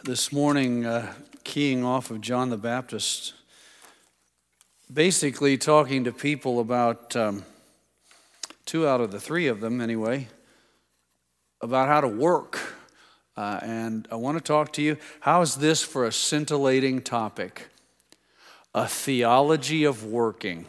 this morning, keying off of John the Baptist, basically talking to people about, two out of the three of them anyway, about how to work. And I want to talk to you, how is this for a scintillating topic? A theology of working.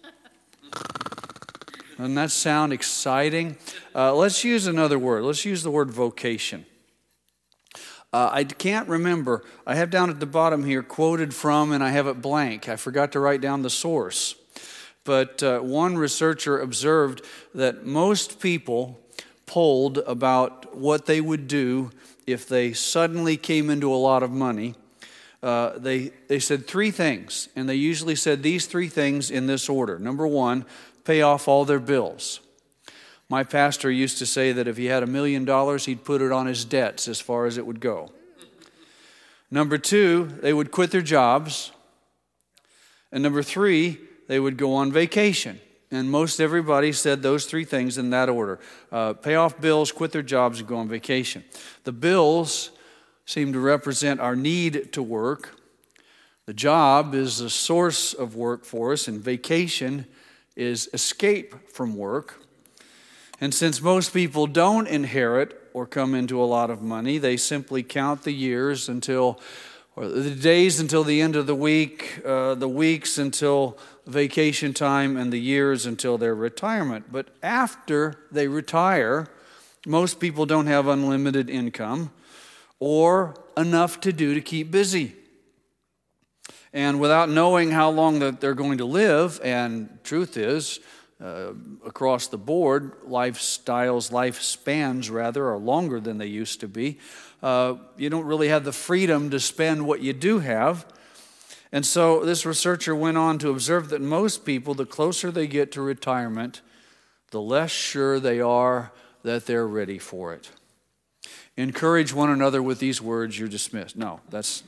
Doesn't that sound exciting? Let's use another word. Let's use the word vocation. I can't remember. I have down at the bottom here quoted from, and I have it blank. I forgot to write down the source. But one researcher observed that most people polled about what they would do if they suddenly came into a lot of money. They said three things, and they usually said these three things in this order. Number one, pay off all their bills. My pastor used to say that if he had $1 million, he'd put it on his debts as far as it would go. Number two, they would quit their jobs. And number three, they would go on vacation. And most everybody said those three things in that order. Pay off bills, quit their jobs, and go on vacation. The bills seem to represent our need to work. The job is a source of work for us, and vacation is escape from work. And since most people don't inherit or come into a lot of money, they simply count the years until, or the days until the end of the week, the weeks until vacation time, and the years until their retirement. But after they retire, most people don't have unlimited income or enough to do to keep busy. And without knowing how long that they're going to live, and truth is, across the board, lifespans are longer than they used to be. You don't really have the freedom to spend what you do have. And so this researcher went on to observe that most people, the closer they get to retirement, the less sure they are that they're ready for it. Encourage one another with these words, you're dismissed. No, that's...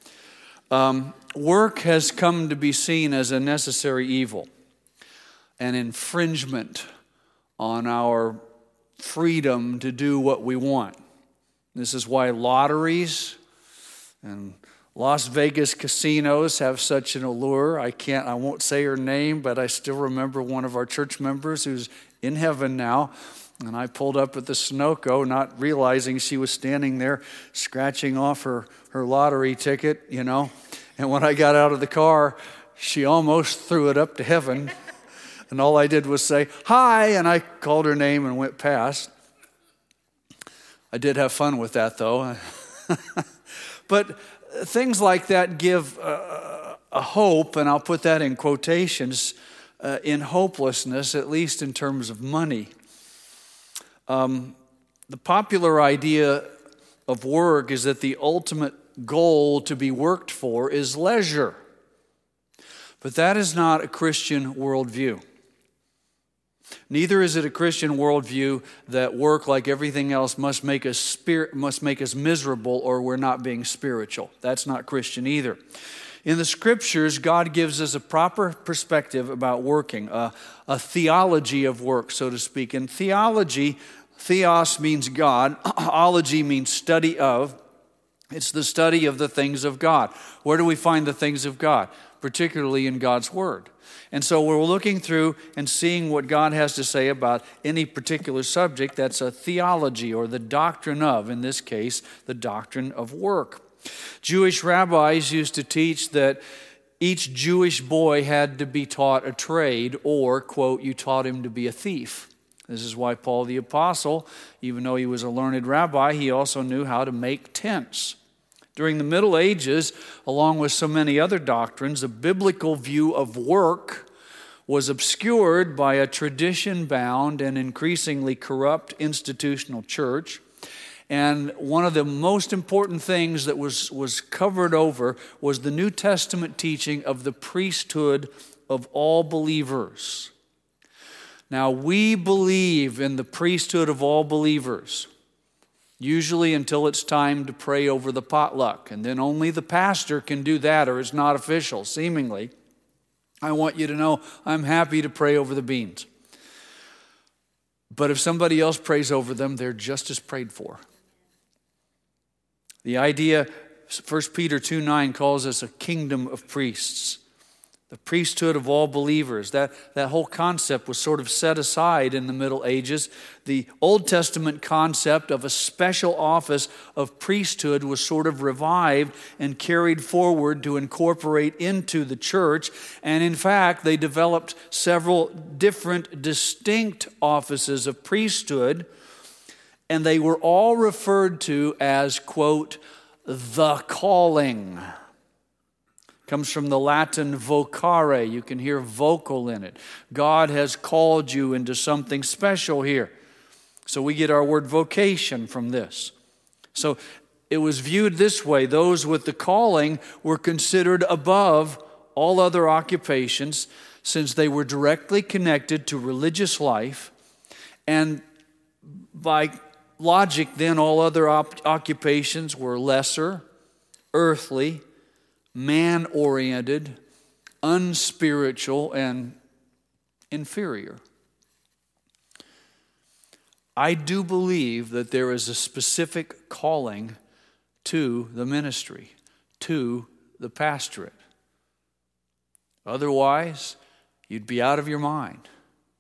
Work has come to be seen as a necessary evil, an infringement on our freedom to do what we want. This is why lotteries and Las Vegas casinos have such an allure. I won't say her name, but I still remember one of our church members who's in heaven now. And I pulled up at the Sunoco, not realizing she was standing there scratching off her lottery ticket, And when I got out of the car, she almost threw it up to heaven. And all I did was say, hi, and I called her name and went past. I did have fun with that, though. But things like that give a hope, and I'll put that in quotations, in hopelessness, at least in terms of money. The popular idea of work is that the ultimate goal to be worked for is leisure. But that is not a Christian worldview. Neither is it a Christian worldview that work, like everything else, must make us miserable or we're not being spiritual. That's not Christian either. In the Scriptures, God gives us a proper perspective about working, a theology of work, so to speak. And theology, theos means God, ology means study of. It's the study of the things of God. Where do we find the things of God? Particularly in God's Word. And so we're looking through and seeing what God has to say about any particular subject. That's a theology, or the doctrine of, in this case, the doctrine of work. Jewish rabbis used to teach that each Jewish boy had to be taught a trade, or, quote, you taught him to be a thief. This is why Paul the Apostle, even though he was a learned rabbi, he also knew how to make tents. During the Middle Ages, along with so many other doctrines, a biblical view of work was obscured by a tradition-bound and increasingly corrupt institutional church. And one of the most important things that was covered over was the New Testament teaching of the priesthood of all believers. Now, we believe in the priesthood of all believers, usually until it's time to pray over the potluck, and then only the pastor can do that, or it's not official, seemingly. I want you to know I'm happy to pray over the beans. But if somebody else prays over them, they're just as prayed for. The idea 1 Peter 2:9 calls us a kingdom of priests. The priesthood of all believers. That whole concept was sort of set aside in the Middle Ages. The Old Testament concept of a special office of priesthood was sort of revived and carried forward to incorporate into the church. And in fact, they developed several different distinct offices of priesthood, and they were all referred to as, quote, the calling. Comes from the Latin vocare. You can hear vocal in it. God has called you into something special here. So we get our word vocation from this. So it was viewed this way. Those with the calling were considered above all other occupations since they were directly connected to religious life. And by logic, then, all other occupations were lesser, earthly, man-oriented, unspiritual, and inferior. I do believe that there is a specific calling to the ministry, to the pastorate. Otherwise, you'd be out of your mind.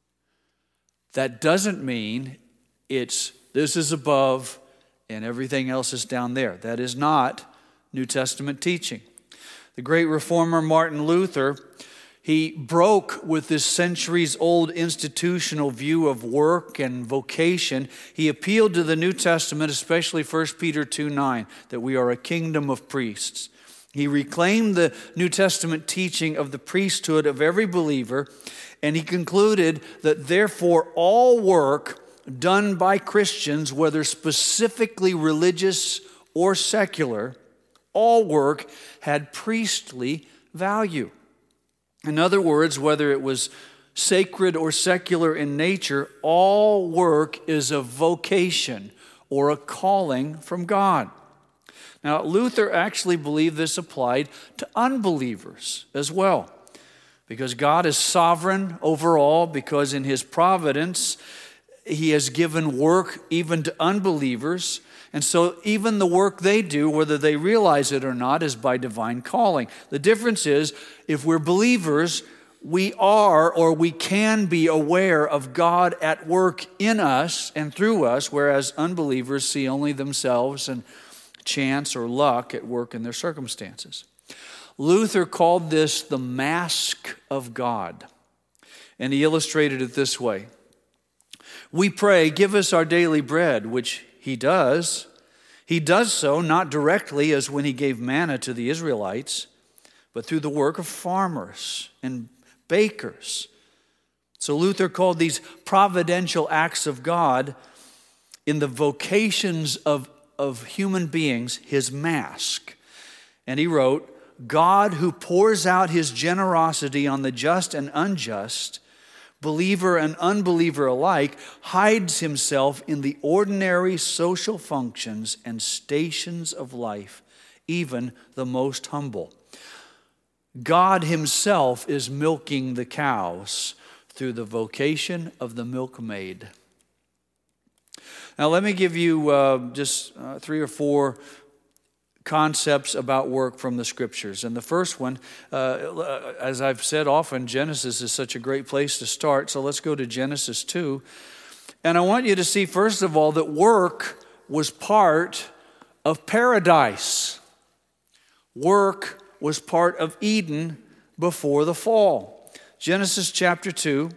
That doesn't mean this is above and everything else is down there. That is not New Testament teaching. The great reformer Martin Luther, he broke with this centuries-old institutional view of work and vocation. He appealed to the New Testament, especially 1 Peter 2:9, that we are a kingdom of priests. He reclaimed the New Testament teaching of the priesthood of every believer, and he concluded that therefore all work done by Christians, whether specifically religious or secular, all work had priestly value. In other words, whether it was sacred or secular in nature, all work is a vocation or a calling from God. Now, Luther actually believed this applied to unbelievers as well, because God is sovereign over all, because in His providence, He has given work even to unbelievers. And so even the work they do, whether they realize it or not, is by divine calling. The difference is, if we're believers, we are or we can be aware of God at work in us and through us, whereas unbelievers see only themselves and chance or luck at work in their circumstances. Luther called this the mask of God, and he illustrated it this way. We pray, give us our daily bread, which He does. He does so not directly as when He gave manna to the Israelites, but through the work of farmers and bakers. So Luther called these providential acts of God in the vocations of human beings His mask. And he wrote, God who pours out His generosity on the just and unjust, believer and unbeliever alike, hides Himself in the ordinary social functions and stations of life, even the most humble. God Himself is milking the cows through the vocation of the milkmaid. Now let me give you just 3 or 4 concepts about work from the Scriptures. And the first one, as I've said often, Genesis is such a great place to start. So let's go to Genesis 2. And I want you to see, first of all, that work was part of paradise. Work was part of Eden before the fall. Genesis chapter 2.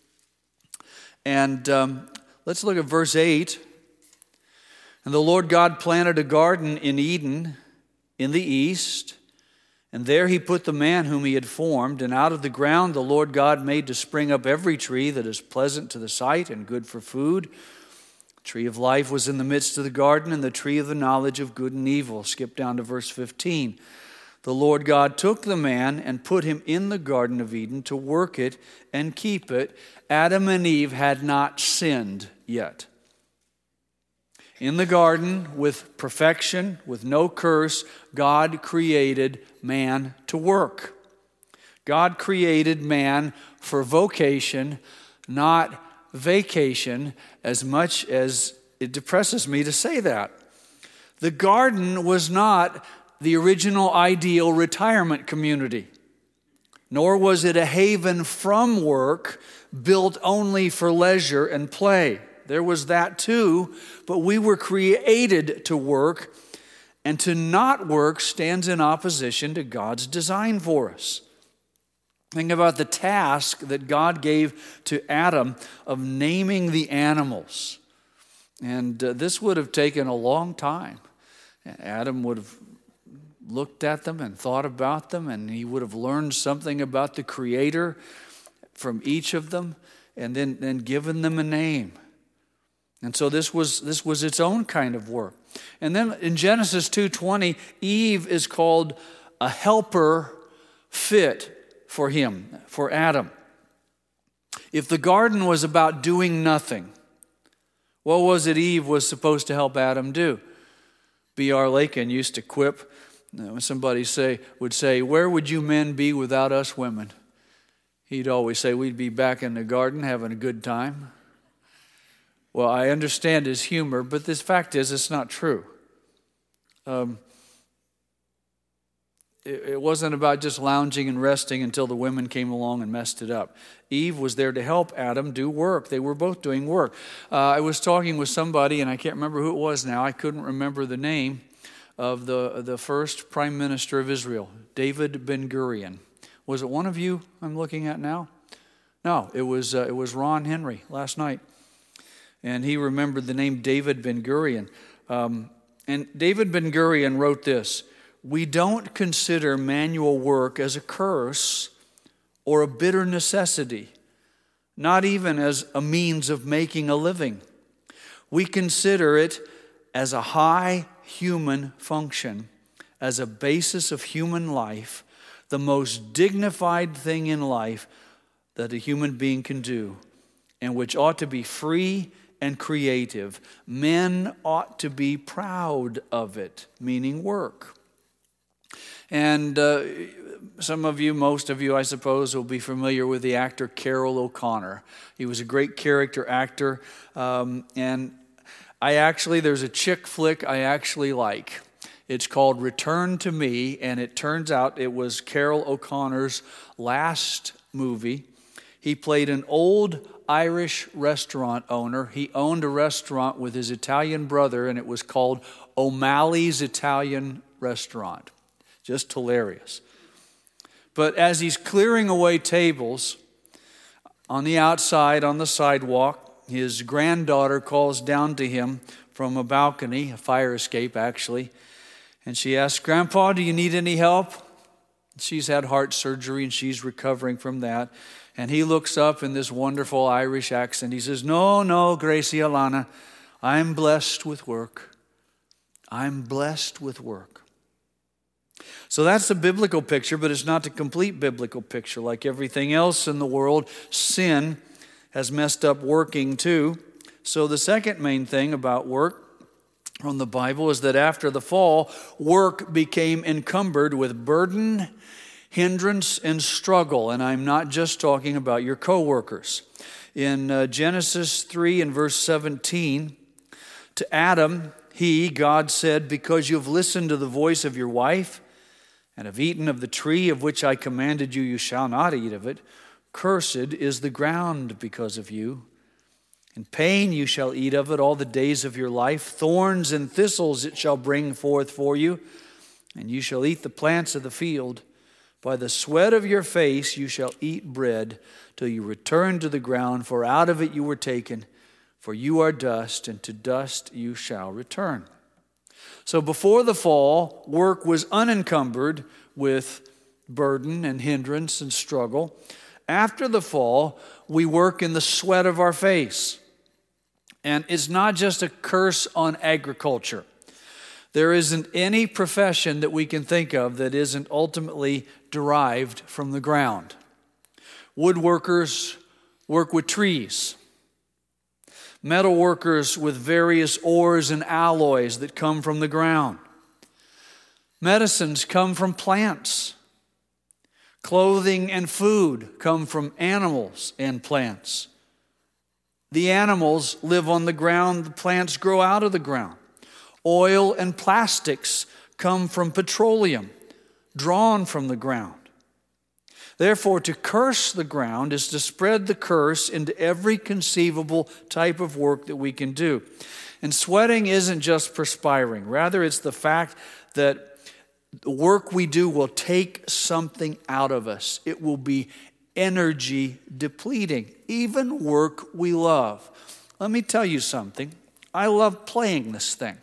And let's look at verse 8. And the Lord God planted a garden in Eden in the east, and there He put the man whom He had formed. And out of the ground the Lord God made to spring up every tree that is pleasant to the sight and good for food. The tree of life was in the midst of the garden, and the tree of the knowledge of good and evil. Skip down to verse 15. The Lord God took the man and put him in the Garden of Eden to work it and keep it. Adam and Eve had not sinned yet. In the garden, with perfection, with no curse, God created man to work. God created man for vocation, not vacation, as much as it depresses me to say that. The garden was not the original ideal retirement community, nor was it a haven from work built only for leisure and play. There was that too, but we were created to work, and to not work stands in opposition to God's design for us. Think about the task that God gave to Adam of naming the animals. And this would have taken a long time. Adam would have looked at them and thought about them, and he would have learned something about the Creator from each of them, and then given them a name. And so this was its own kind of work. And then in Genesis 2:20, Eve is called a helper fit for him, for Adam. If the garden was about doing nothing, what was it Eve was supposed to help Adam do? B.R. Lakin used to quip, when somebody would say, "Where would you men be without us women?" He'd always say, "We'd be back in the garden having a good time." Well, I understand his humor, but this fact is it's not true. It wasn't about just lounging and resting until the women came along and messed it up. Eve was there to help Adam do work. They were both doing work. I was talking with somebody, and I can't remember who it was now. I couldn't remember the name of the first prime minister of Israel, David Ben-Gurion. Was it one of you I'm looking at now? No, it was Ron Henry last night. And he remembered the name David Ben-Gurion. And David Ben-Gurion wrote this: "We don't consider manual work as a curse or a bitter necessity, not even as a means of making a living. We consider it as a high human function, as a basis of human life, the most dignified thing in life that a human being can do, and which ought to be free and creative. Men ought to be proud of it," meaning work. And some of you, most of you, I suppose, will be familiar with the actor Carroll O'Connor. He was a great character actor, and there's a chick flick I actually like. It's called Return to Me, and it turns out it was Carroll O'Connor's last movie. He played an old Irish restaurant owner. He owned a restaurant with his Italian brother, and it was called O'Malley's Italian Restaurant. Just hilarious. But as he's clearing away tables on the outside, on the sidewalk, his granddaughter calls down to him from a balcony, a fire escape actually, and she asks, "Grandpa, do you need any help?" She's had heart surgery and she's recovering from that. And he looks up in this wonderful Irish accent. He says, No, Gracie Alana, I'm blessed with work. I'm blessed with work." So that's the biblical picture, but it's not the complete biblical picture. Like everything else in the world, sin has messed up working too. So the second main thing about work from the Bible is that after the fall, work became encumbered with burden, hindrance, and struggle. And I'm not just talking about your coworkers. In Genesis 3 and verse 17, to Adam, God said, "Because you have listened to the voice of your wife and have eaten of the tree of which I commanded you, you shall not eat of it. Cursed is the ground because of you. In pain you shall eat of it all the days of your life. Thorns and thistles it shall bring forth for you, and you shall eat the plants of the field. By the sweat of your face you shall eat bread till you return to the ground, for out of it you were taken. For you are dust, and to dust you shall return." So before the fall, work was unencumbered with burden and hindrance and struggle. After the fall, we work in the sweat of our face. And it's not just a curse on agriculture. There isn't any profession that we can think of that isn't ultimately derived from the ground. Woodworkers work with trees. Metal workers with various ores and alloys that come from the ground. Medicines come from plants. Clothing and food come from animals and plants. The animals live on the ground, the plants grow out of the ground. Oil and plastics come from petroleum, drawn from the ground. Therefore, to curse the ground is to spread the curse into every conceivable type of work that we can do. And sweating isn't just perspiring. Rather, it's the fact that the work we do will take something out of us. It will be energy depleting, even work we love. Let me tell you something. I love playing this thing.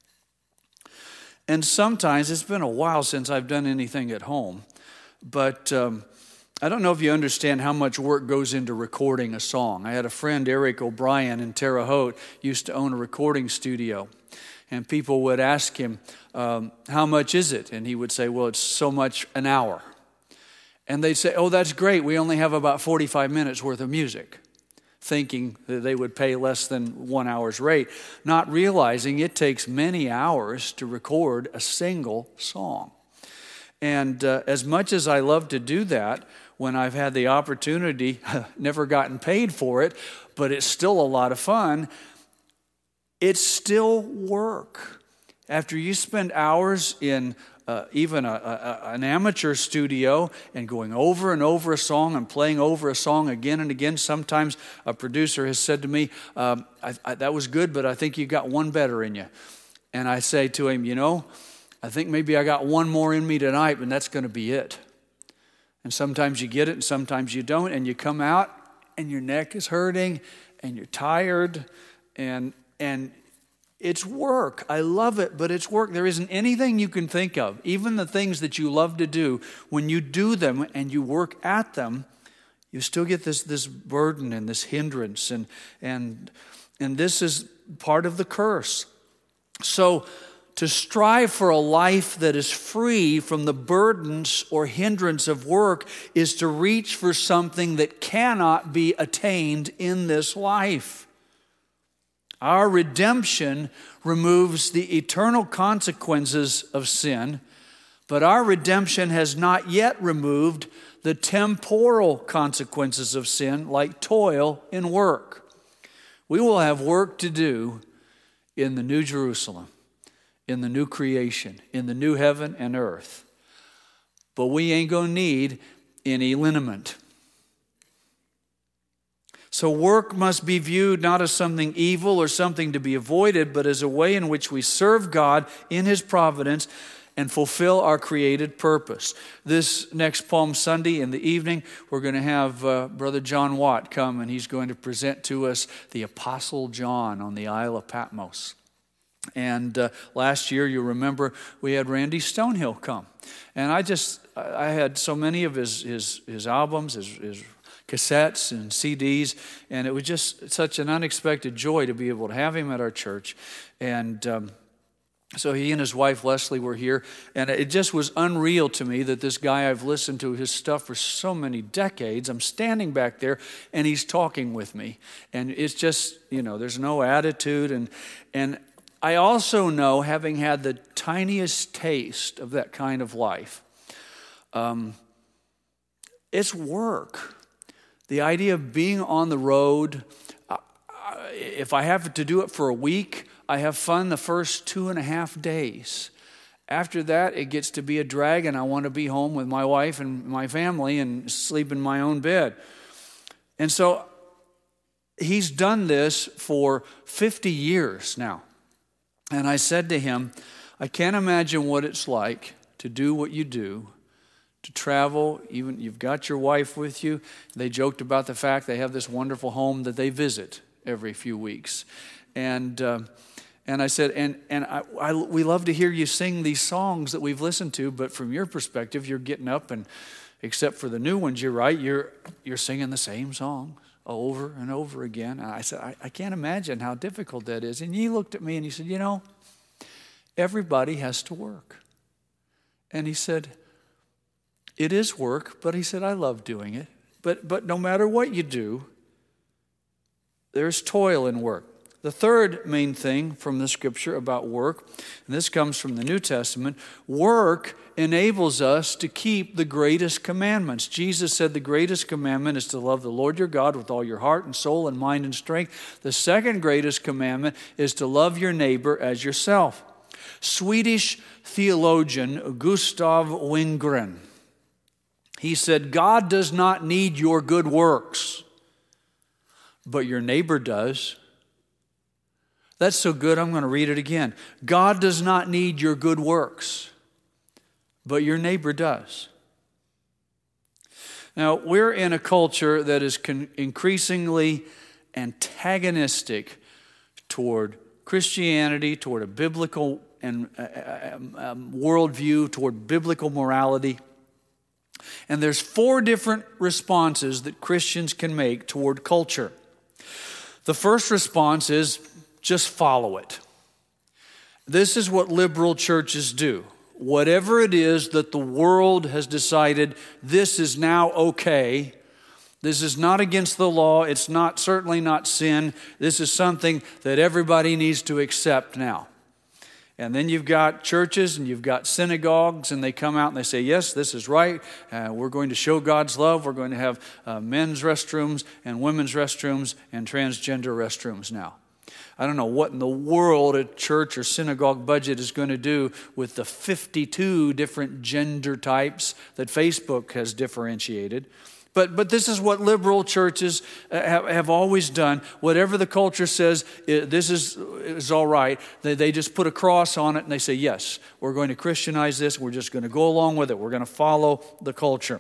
And sometimes, it's been a while since I've done anything at home, but I don't know if you understand how much work goes into recording a song. I had a friend, Eric O'Brien in Terre Haute, used to own a recording studio. And people would ask him, how much is it? And he would say, well, it's so much an hour. And they'd say, oh, that's great. We only have about 45 minutes worth of music, thinking that they would pay less than 1 hour's rate, not realizing it takes many hours to record a single song. And as much as I love to do that, when I've had the opportunity, never gotten paid for it, but it's still a lot of fun, it's still work. After you spend hours in even an amateur studio and going over and over a song and playing over a song again and again, sometimes a producer has said to me, that was good, but I think you got one better in you. And I say to him, I think maybe I got one more in me tonight, and that's going to be it. And sometimes you get it and sometimes you don't, and you come out and your neck is hurting and you're tired and it's work. I love it, but it's work. There isn't anything you can think of, even the things that you love to do, when you do them and you work at them, you still get this burden and this hindrance, and this is part of the curse. So to strive for a life that is free from the burdens or hindrance of work is to reach for something that cannot be attained in this life. Our redemption removes the eternal consequences of sin, but our redemption has not yet removed the temporal consequences of sin, like toil in work. We will have work to do in the New Jerusalem, in the new creation, in the new heaven and earth. But we ain't going to need any liniment. So work must be viewed not as something evil or something to be avoided, but as a way in which we serve God in His providence and fulfill our created purpose. This next Palm Sunday in the evening, we're going to have Brother John Watt come, and he's going to present to us the Apostle John on the Isle of Patmos. And last year, you remember, we had Randy Stonehill come. And I had so many of his albums, his cassettes and CDs, and it was just such an unexpected joy to be able to have him at our church. And so he and his wife Leslie were here, and it just was unreal to me that this guy, I've listened to his stuff for so many decades, I'm standing back there and he's talking with me. And it's just, there's no attitude. And I also know, having had the tiniest taste of that kind of life, it's work. The idea of being on the road, if I have to do it for a week, I have fun the first 2.5 days. After that, it gets to be a drag, and I want to be home with my wife and my family and sleep in my own bed. And so he's done this for 50 years now. And I said to him, I can't imagine what it's like to do what you do, to travel. Even you've got your wife with you. They joked about the fact they have this wonderful home that they visit every few weeks. And I said, we love to hear you sing these songs that we've listened to, but from your perspective, you're getting up and, except for the new ones you write, you're singing the same songs over and over again. And I said, I can't imagine how difficult that is. And he looked at me and he said, everybody has to work. And he said, it is work, but he said, I love doing it. But no matter what you do, there's toil in work. The third main thing from the scripture about work, and this comes from the New Testament, work enables us to keep the greatest commandments. Jesus said the greatest commandment is to love the Lord your God with all your heart and soul and mind and strength. The second greatest commandment is to love your neighbor as yourself. Swedish theologian Gustav Wingren. He said, God does not need your good works, but your neighbor does. That's so good, I'm going to read it again. God does not need your good works, but your neighbor does. Now, we're in a culture that is increasingly antagonistic toward Christianity, toward a biblical and worldview, toward biblical morality. And there's 4 different responses that Christians can make toward culture. The first response is just follow it. This is what liberal churches do. Whatever it is that the world has decided, this is now okay. This is not against the law. It's not certainly not sin. This is something that everybody needs to accept now. And then you've got churches and you've got synagogues, and they come out and they say, yes, this is right. We're going to show God's love. We're going to have men's restrooms and women's restrooms and transgender restrooms now. I don't know what in the world a church or synagogue budget is going to do with the 52 different gender types that Facebook has differentiated. But this is what liberal churches have always done. Whatever the culture says, this is all right. They just put a cross on it and they say, yes, we're going to Christianize this. We're just going to go along with it. We're going to follow the culture.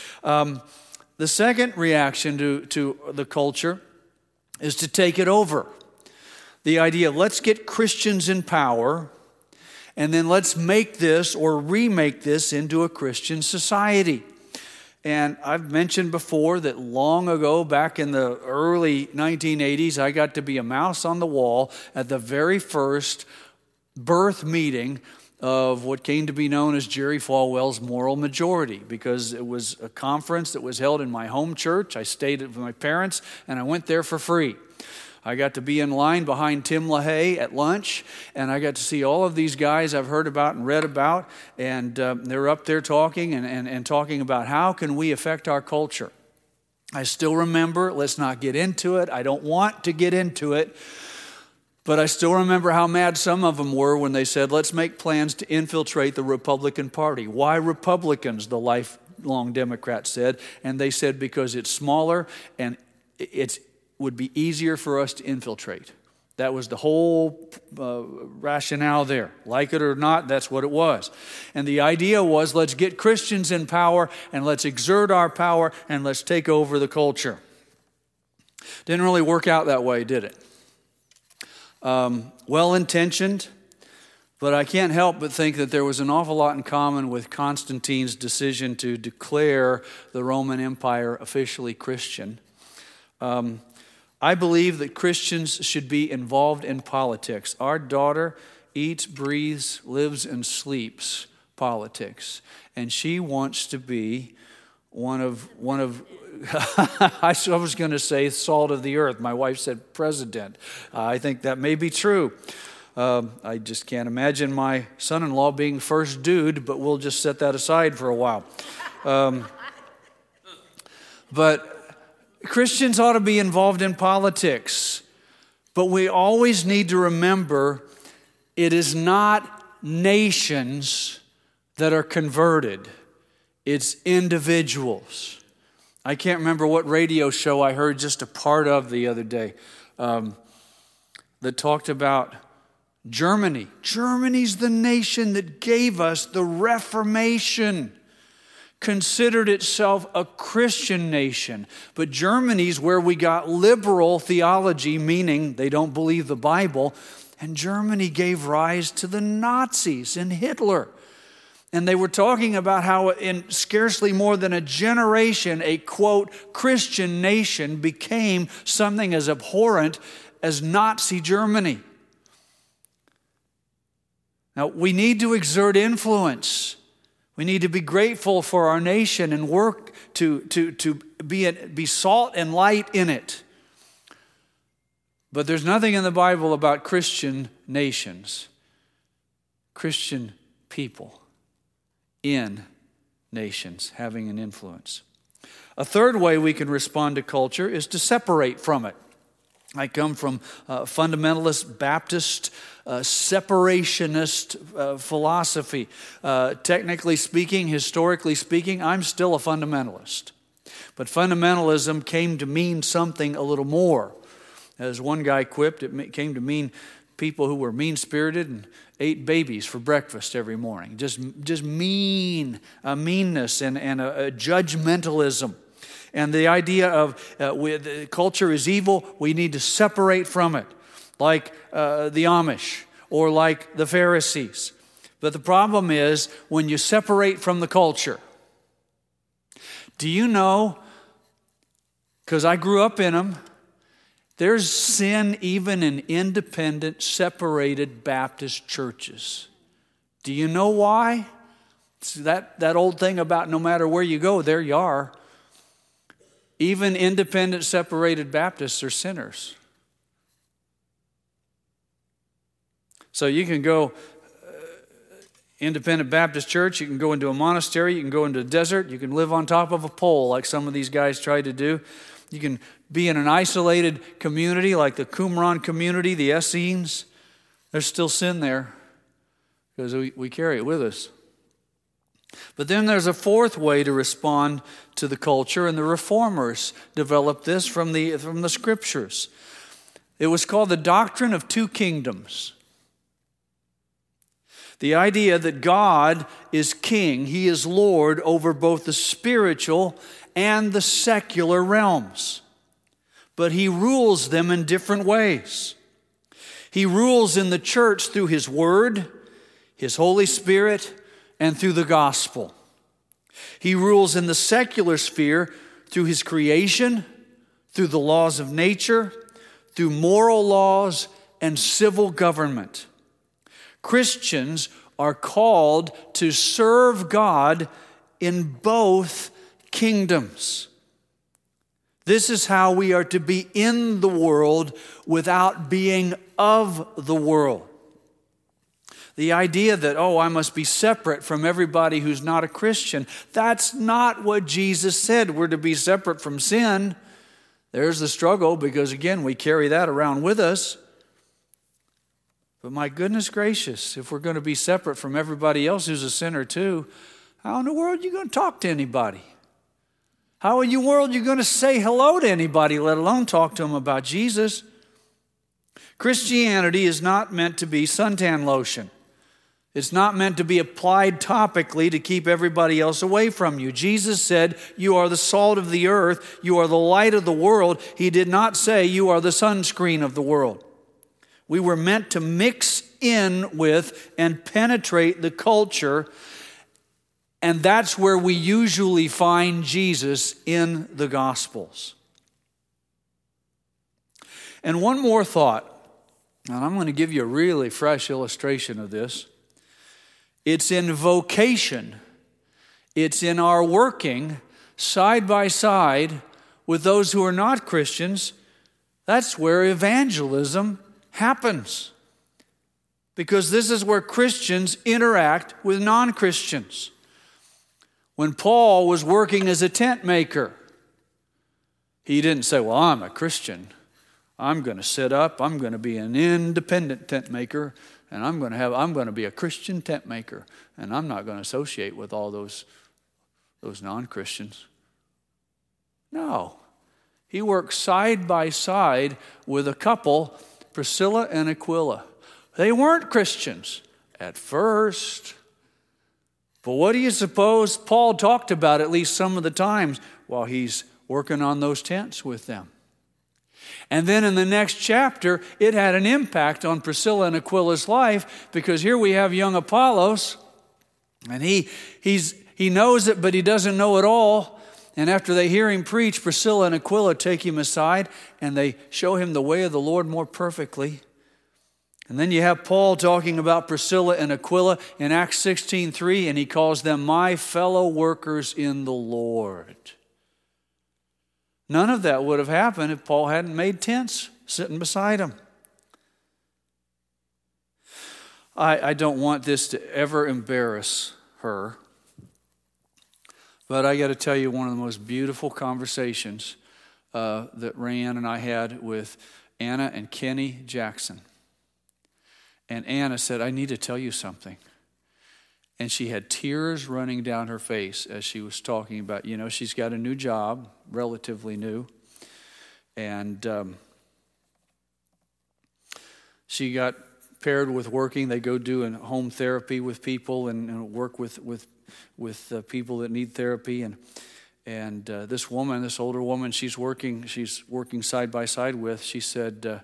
The second reaction to the culture is to take it over. The idea, let's get Christians in power, and then let's make this or remake this into a Christian society. And I've mentioned before that long ago, back in the early 1980s, I got to be a mouse on the wall at the very first birth meeting of what came to be known as Jerry Falwell's Moral Majority, because it was a conference that was held in my home church. I stayed with my parents, and I went there for free. I got to be in line behind Tim LaHaye at lunch, and I got to see all of these guys I've heard about and read about, and they're up there talking and talking about how can we affect our culture. I still remember, let's not get into it. I don't want to get into it, but I still remember how mad some of them were when they said, let's make plans to infiltrate the Republican Party. Why Republicans, the lifelong Democrats said, and they said because it's smaller and it would be easier for us to infiltrate. That was the whole rationale there. Like it or not, that's what it was. And the idea was, let's get Christians in power and let's exert our power and let's take over the culture. Didn't really work out that way, did it? Well-intentioned, but I can't help but think that there was an awful lot in common with Constantine's decision to declare the Roman Empire officially Christian. I believe that Christians should be involved in politics. Our daughter eats, breathes, lives, and sleeps politics. And she wants to be one of I was going to say salt of the earth. My wife said president. I think that may be true. I just can't imagine my son-in-law being first dude, but we'll just set that aside for a while. But Christians ought to be involved in politics, but we always need to remember it is not nations that are converted. It's individuals. I can't remember what radio show I heard just a part of the other day that talked about Germany. Germany's the nation that gave us the Reformation. Considered itself a Christian nation. But Germany's where we got liberal theology, meaning they don't believe the Bible. And Germany gave rise to the Nazis and Hitler. And they were talking about how in scarcely more than a generation, a, quote, Christian nation became something as abhorrent as Nazi Germany. Now, we need to exert influence. We need to be grateful for our nation and work to be salt and light in it. But there's nothing in the Bible about Christian nations, Christian people in nations having an influence. A third way we can respond to culture is to separate from it. I come from fundamentalist Baptist, separationist philosophy. Technically speaking, historically speaking, I'm still a fundamentalist. But fundamentalism came to mean something a little more. As one guy quipped, it came to mean people who were mean-spirited and ate babies for breakfast every morning. Just meanness and a judgmentalism. And the idea of culture is evil, we need to separate from it, like the Amish or like the Pharisees. But the problem is when you separate from the culture. Do you know, because I grew up in them, there's sin even in independent, separated Baptist churches. Do you know why? It's that old thing about no matter where you go, there you are. Even independent, separated Baptists are sinners. So you can go independent Baptist church, you can go into a monastery, you can go into a desert, you can live on top of a pole like some of these guys tried to do. You can be in an isolated community like the Qumran community, the Essenes. There's still sin there because we carry it with us. But then there's a fourth way to respond to the culture, and the Reformers developed this from the Scriptures. It was called the doctrine of two kingdoms. The idea that God is king, He is Lord over both the spiritual and the secular realms. But He rules them in different ways. He rules in the church through His Word, His Holy Spirit, and through the gospel. He rules in the secular sphere through His creation, through the laws of nature, through moral laws, and civil government. Christians are called to serve God in both kingdoms. This is how we are to be in the world without being of the world. The idea that, I must be separate from everybody who's not a Christian, that's not what Jesus said. We're to be separate from sin. There's the struggle because, again, we carry that around with us. But my goodness gracious, if we're going to be separate from everybody else who's a sinner too, how in the world are you going to talk to anybody? How in the world are you going to say hello to anybody, let alone talk to them about Jesus? Christianity is not meant to be suntan lotion. It's not meant to be applied topically to keep everybody else away from you. Jesus said, you are the salt of the earth. You are the light of the world. He did not say you are the sunscreen of the world. We were meant to mix in with and penetrate the culture, and that's where we usually find Jesus in the Gospels. And one more thought, and I'm going to give you a really fresh illustration of this. It's in vocation. It's in our working side by side with those who are not Christians. That's where evangelism happens. Because this is where Christians interact with non-Christians. When Paul was working as a tent maker, he didn't say, I'm a Christian. I'm going to sit up. I'm going to be an independent tent maker. And I'm going to be a Christian tent maker, and I'm not going to associate with all those non-Christians. No. He worked side by side with a couple, Priscilla and Aquila. They weren't Christians at first. But what do you suppose Paul talked about at least some of the times while he's working on those tents with them? And then in the next chapter, it had an impact on Priscilla and Aquila's life, because here we have young Apollos, and he knows it, but he doesn't know it all. And after they hear him preach, Priscilla and Aquila take him aside, and they show him the way of the Lord more perfectly. And then you have Paul talking about Priscilla and Aquila in Acts 16:3, and he calls them my fellow workers in the Lord. None of that would have happened if Paul hadn't made tents sitting beside him. I don't want this to ever embarrass her, but I got to tell you one of the most beautiful conversations that Rayanne and I had with Anna and Kenny Jackson. And Anna said, I need to tell you something. And she had tears running down her face as she was talking about, she's got a new job, relatively new. And she got paired with working. They go do home therapy with people and work with people that need therapy. And this older woman, she's working side by side with, she said,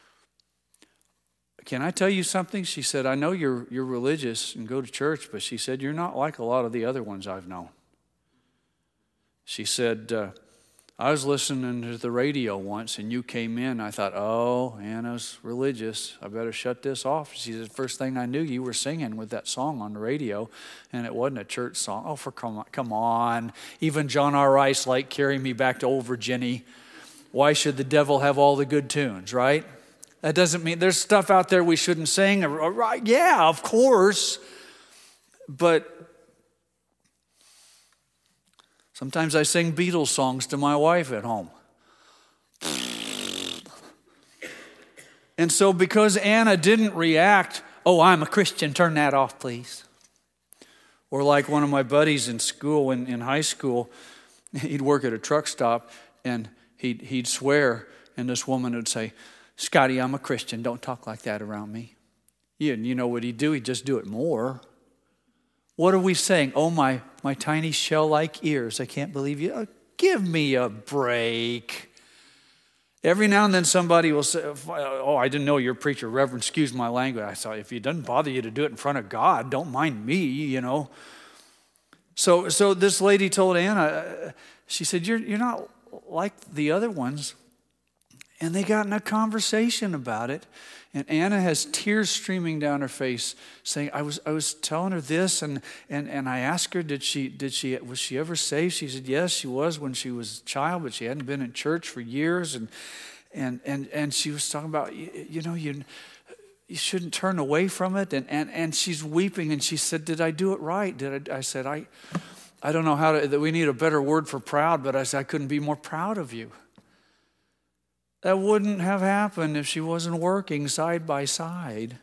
can I tell you something? She said, I know you're religious and go to church, but she said, you're not like a lot of the other ones I've known. She said, I was listening to the radio once and you came in. I thought, oh, Anna's religious. I better shut this off. She said, first thing I knew, you were singing with that song on the radio, and it wasn't a church song. Oh, come on. Even John R. Rice liked Carry Me Back to Old Virginia. Why should the devil have all the good tunes, right? That doesn't mean there's stuff out there we shouldn't sing. Right? Yeah, of course. But sometimes I sing Beatles songs to my wife at home. And so because Anna didn't react, oh, I'm a Christian, turn that off, please. Or like one of my buddies in school, in high school, he'd work at a truck stop and he'd swear, and this woman would say, Scotty, I'm a Christian. Don't talk like that around me. Yeah, and you know what he'd do? He'd just do it more. What are we saying? Oh, my tiny shell-like ears. I can't believe you. Oh, give me a break. Every now and then somebody will say, oh, I didn't know you're a preacher. Reverend, excuse my language. I thought, if it doesn't bother you to do it in front of God, don't mind me, So this lady told Anna, she said, you're not like the other ones. And they got in a conversation about it. And Anna has tears streaming down her face, saying, I was telling her this, and I asked her, was she ever saved? She said, yes, she was when she was a child, but she hadn't been in church for years. And she was talking about, you shouldn't turn away from it. And she's weeping, and she said, did I do it right? I said, I don't know that we need a better word for proud, but I said, I couldn't be more proud of you. That wouldn't have happened if she wasn't working side by side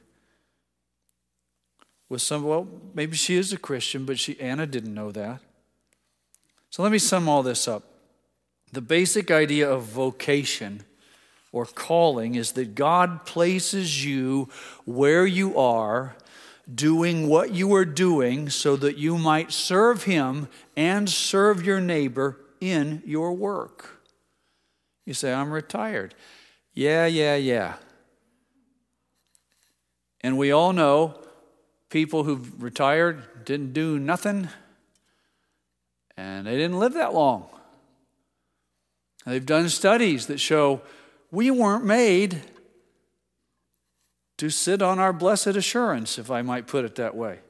with maybe she is a Christian, but Anna didn't know that. So let me sum all this up. The basic idea of vocation or calling is that God places you where you are, doing what you are doing so that you might serve Him and serve your neighbor in your work. You say, I'm retired. Yeah. And we all know people who've retired didn't do nothing, and they didn't live that long. They've done studies that show we weren't made to sit on our blessed assurance, if I might put it that way.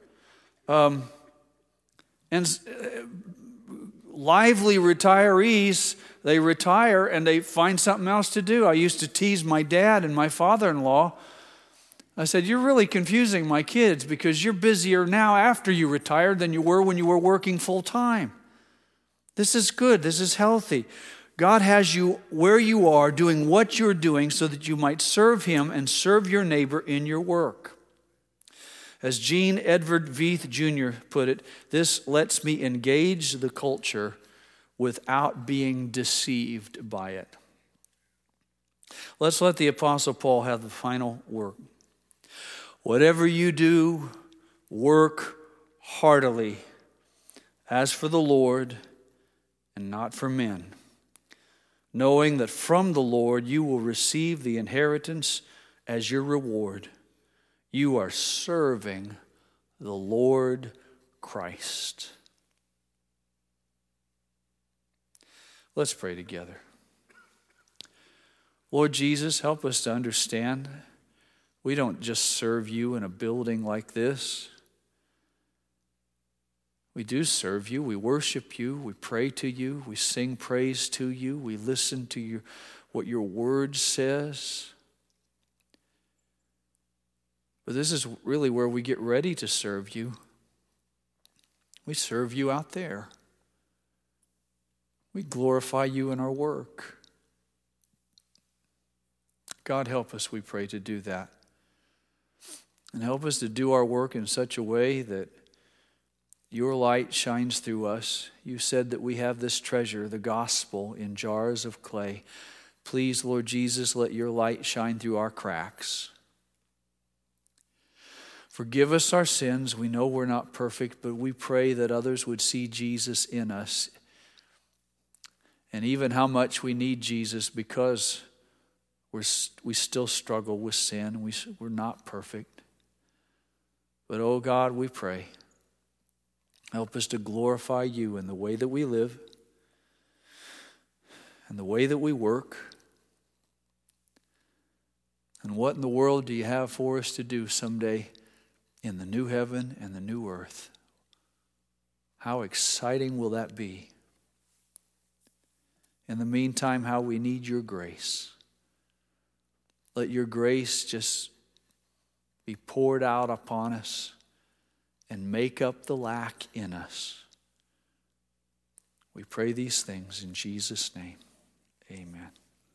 Lively retirees, they retire and they find something else to do. I used to tease my dad and my father-in-law. I said, you're really confusing my kids because you're busier now after you retired than you were when you were working full-time. This is good. This is healthy. God has you where you are doing what you're doing so that you might serve Him and serve your neighbor in your work. As Gene Edward Veith Jr. put it, this lets me engage the culture without being deceived by it. Let's let the Apostle Paul have the final word. Whatever you do, work heartily, as for the Lord and not for men, knowing that from the Lord you will receive the inheritance as your reward. You are serving the Lord Christ. Let's pray together. Lord Jesus, help us to understand we don't just serve you in a building like this. We do serve you. We worship you. We pray to you. We sing praise to you. We listen to what your word says. But this is really where we get ready to serve you. We serve you out there. We glorify you in our work. God, help us, we pray, to do that. And help us to do our work in such a way that your light shines through us. You said that we have this treasure, the gospel, in jars of clay. Please, Lord Jesus, let your light shine through our cracks. Forgive us our sins. We know we're not perfect, but we pray that others would see Jesus in us. And even how much we need Jesus, because we still struggle with sin. We're not perfect. But oh God, we pray, help us to glorify you in the way that we live and the way that we work. And what in the world do you have for us to do someday in the new heaven and the new earth? How exciting will that be? In the meantime, how we need your grace. Let your grace just be poured out upon us and make up the lack in us. We pray these things in Jesus' name. Amen.